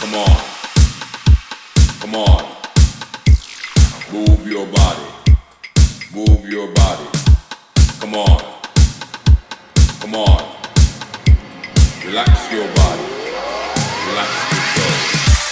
Come on. Come on. Move your body. Move your body. Come on. Come on. Relax your body. Relax your soul.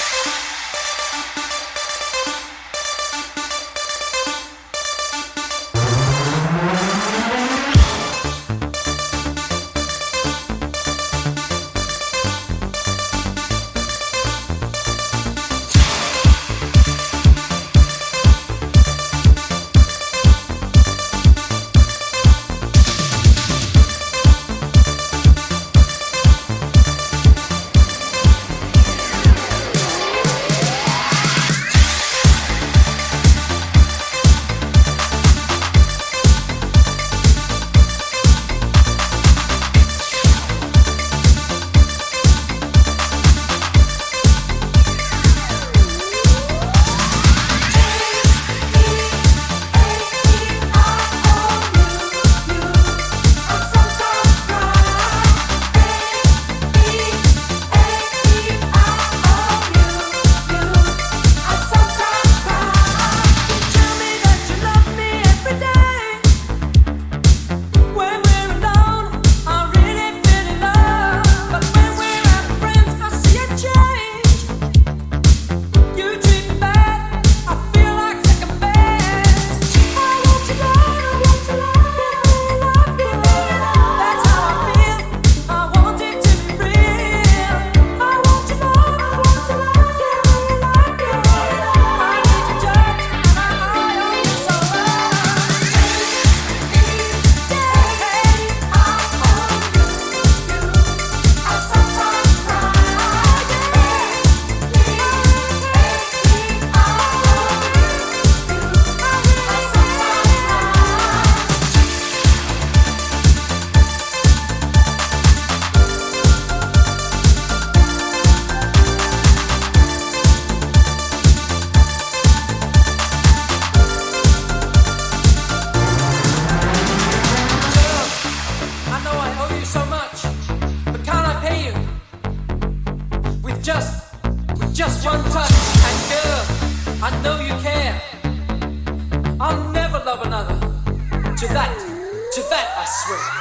Just one touch, and girl, I know you care. I'll never love another. To that I swear.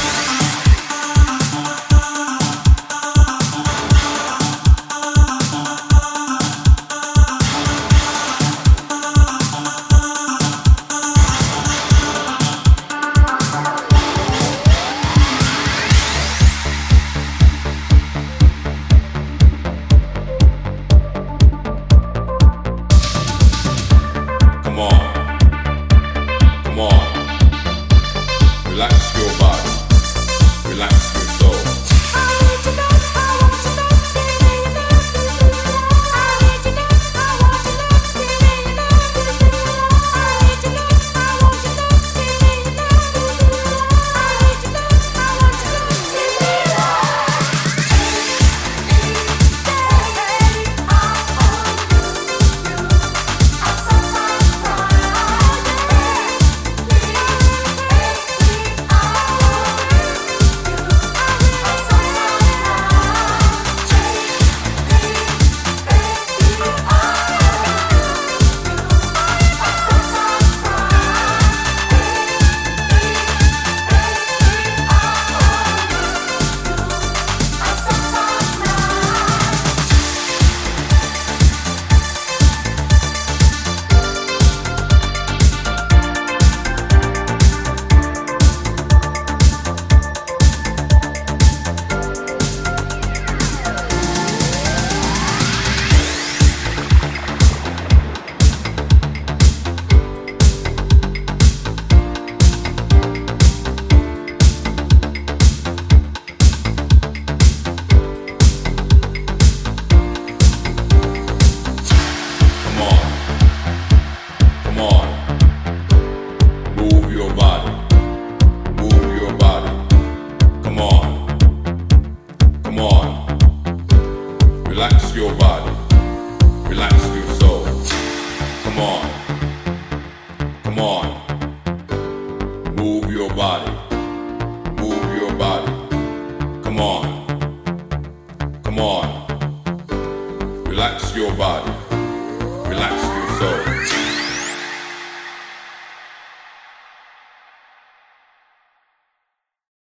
Relax your body, relax your soul. Relax your body, relax your soul. Come on, come on. Move your body, move your body. Come on, come on. your body. Relax your soul.